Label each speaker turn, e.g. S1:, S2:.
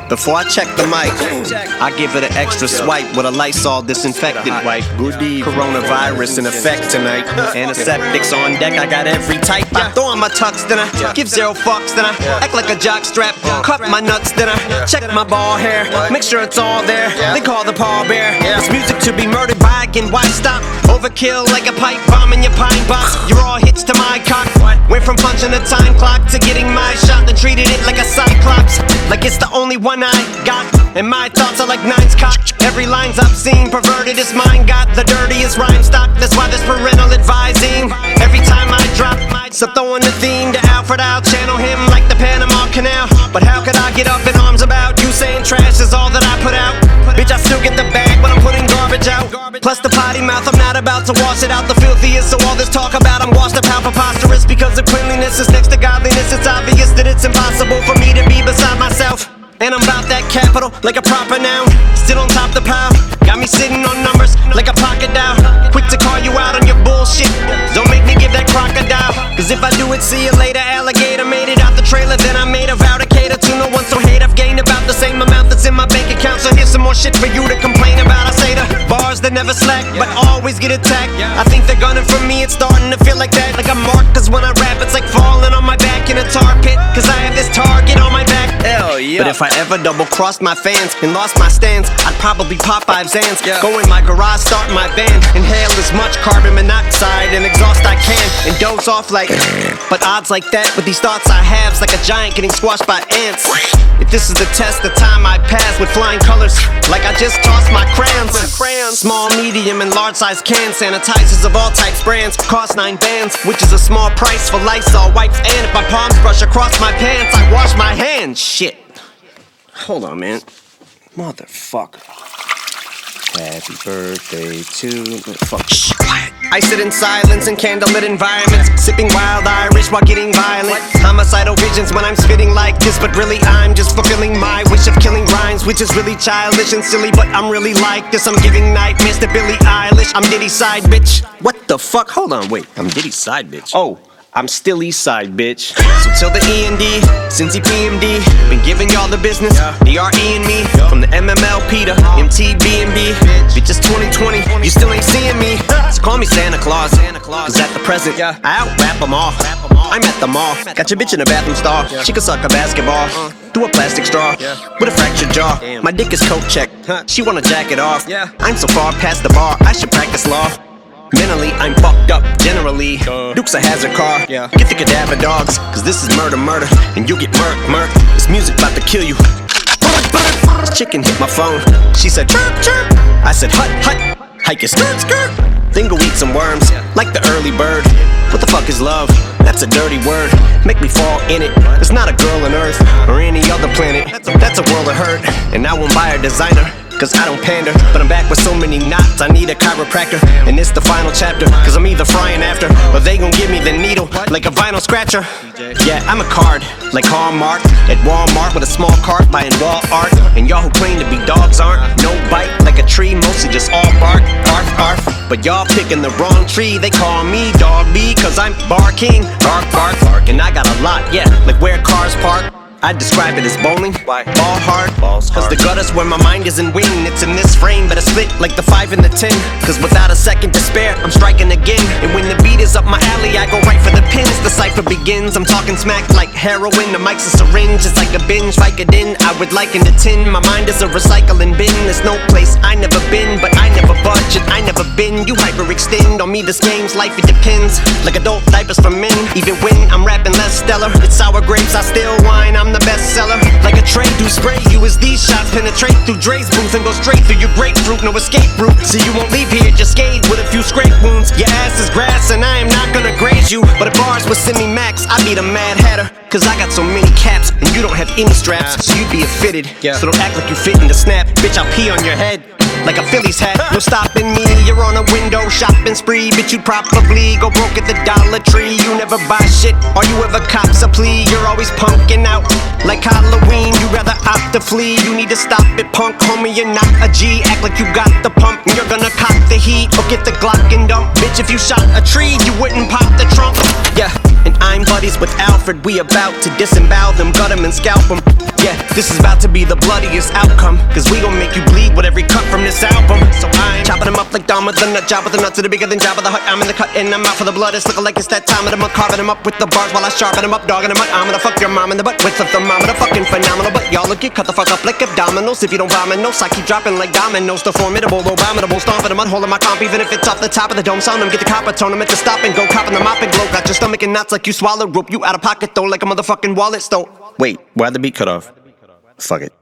S1: Before I check the mic, I give it an extra swipe with a Lysol disinfectant wipe. Coronavirus in effect tonight. Antiseptics on deck, I got every type. I throw on my tux, then I give zero fucks, then I act like a jock strap. Cut my nuts, then I check my ball hair. Make sure it's all there. They call the pallbearer. It's music to be murdered by again. Why stop? Overkill like a pipe bomb in your pine box. You're all hits to my cock. Went from punching the time clock to getting my shot, then treated it like a cyclops. Like it's the only one I got. And my thoughts are like nines cocked. Every line's obscene, perverted as mine. Got the dirtiest rhyme stock. That's why there's parental advising. Every time I drop, so throwing the theme to Alfred, I'll channel him like the Panama Canal. But how could I get up in arms about you saying trash is all that I put out? Bitch, I still get the bag, but I'm putting garbage out. Plus the potty mouth, I'm not about to wash it out. The filthiest, so all this talk about I'm washed up how preposterous. Because if cleanliness is next to godliness, it's obvious that it's impossible for me to be beside myself. And I'm about that capital, like a proper noun. Still on top the pile, got me sitting on numbers like a pocket dial. Quick to call you out on your bullshit, don't make me give that crocodile. Cause if I do it, see you later, alligator. Made it out the trailer, then I made a vow to cater to no one, so hate I've gained about the same amount that's in my bank account. So here's some more shit for you to complain about. I say the bars that never slack, but always get attacked. I think they're gunning for me, it's starting to feel like that. Like I'm marked, cause when I rap, it's like falling on my back in a tar pit. Cause I have this target on my back. Hell yeah. But if I ever double-crossed my fans and lost my stance, I'd probably pop 5 Xans. Go in my garage, start my band, inhale as much carbon monoxide and exhaust I can, and doze off like. But odds like that with these thoughts I have's like a giant getting squashed by ants. If this is the test, the time I pass with flying colors, like I just tossed my crayons. Small, medium, and large size cans, sanitizers of all types, brands, cost 9 bands, which is a small price for Lysol wipes. And if my palms brush across my pants, I wash my hands. Shit. Hold on, man. Motherfucker. Happy birthday to... Fuck. Shh, quiet. I sit in silence in candlelit environments, sipping wild Irish while getting violent. Homicidal visions when I'm spitting like this, but really I'm just fulfilling my wish of killing rhymes, which is really childish and silly, but I'm really like this. I'm giving nightmares to Billie Eilish. I'm Diddy's side bitch. What the fuck? Hold on, wait. I'm Diddy's side bitch. Oh. I'm still east side, bitch. So till the E&D, Cincy PMD, been giving y'all the business, DRE and me, from the MMLP to MTB&B. Bitch, it's 2020, you still ain't seeing me. So call me Santa Claus, cause at the present, I out-rap them all. I'm at the mall, got your bitch in a bathroom stall. She can suck a basketball through a plastic straw with a fractured jaw. My dick is coat check, she wanna jack it off. I'm so far past the bar, I should practice law. Mentally, I'm fucked up, generally. Duke's a hazard car. Get the cadaver dogs, cause this is murder, and you'll get murk. This music about to kill you. This chicken hit my phone. She said, chirp, chirp. I said, hut, hike your skirt. Then go eat some worms, like the early bird. What the fuck is love? That's a dirty word. Make me fall in it. It's not a girl on Earth or any other planet. That's a world of hurt, and I won't buy a designer. Cause I don't pander, but I'm back with so many knots, I need a chiropractor. And it's the final chapter, cause I'm either frying after, or they gon' give me the needle, like a vinyl scratcher. Yeah, I'm a card, like Hallmark, at Walmart with a small cart buying wall art. And y'all who claim to be dogs aren't, no bite, like a tree, mostly just all bark, arf, arf. But y'all picking the wrong tree, they call me Dog B, cause I'm barking, bark, bark, bark. And I got a lot, yeah, like where cars park. I describe it as bowling, ball hard, cause the gutter's where my mind isn't winning. It's in this frame, but I split like the 5 and the 10. Cause without a second to spare, I'm striking again. And when the beat is up my alley, I go right for the pins. The cipher begins, I'm talking smack like heroin. The mic's a syringe, it's like a binge, Vicodin. I would liken the tin, my mind is a recycling bin. There's no place I never been, but I never budge and I never been. You hyperextend on me, this game's life, it depends. Like adult diapers for men, even when I'm rapping less stellar. It's sour grapes, I still whine, I'm the bestseller. Like a tray do spray you as these shots penetrate through Dre's booth and go straight through your grapefruit. No escape route, so you won't leave here just scathed with a few scrape wounds. Your ass is grass and I am not gonna graze you, but if bars was semi-max, I'd be the Mad Hatter. Cause I got so many caps and you don't have any straps, so you'd be a fitted. So don't act like you fit in the snap, bitch, I'll pee on your head like a Phillies hat. No stopping me, you're on a window shopping spree, bitch, you'd probably go broke at the Dollar Tree. You never buy shit, or you ever cops a plea. You're always punking out like Halloween, you rather opt to flee. You need to stop it, punk, homie, you're not a G. Act like you got the pump, and you're gonna cop the heat, or get the Glock and dump. Bitch, if you shot a tree, you wouldn't pop the trunk. Yeah, and I'm buddies with Alfred, we about to disembowel them, gut them and scalp them. Yeah, this is about to be the bloodiest outcome, cause we gon' make you bleed with every cut from this album. So I'm chopping them up like Dama the nut job with the nuts that are bigger than Jabba the Hutt. I'm in the cut and I'm out for the blood. It's looking like it's that time of the month. Carving them up with the bars while I sharpen them up, dogging them up. I'm gonna fuck your mom in the butt with the thermometer, fucking phenomenal. But y'all look, get cut the fuck up like abdominals. If you don't vomit, no, I keep dropping like dominoes. The formidable, abominable, stomping the mud, holding my comp, even if it's off the top of the dome. Sound them, get the copper tone them at the stop and go, copping the mop and glow. Got your stomach in knots like you swallowed rope. You out of pocket though, like a motherfucking wallet stole. Wait, why'd the beat cut off? Fuck it.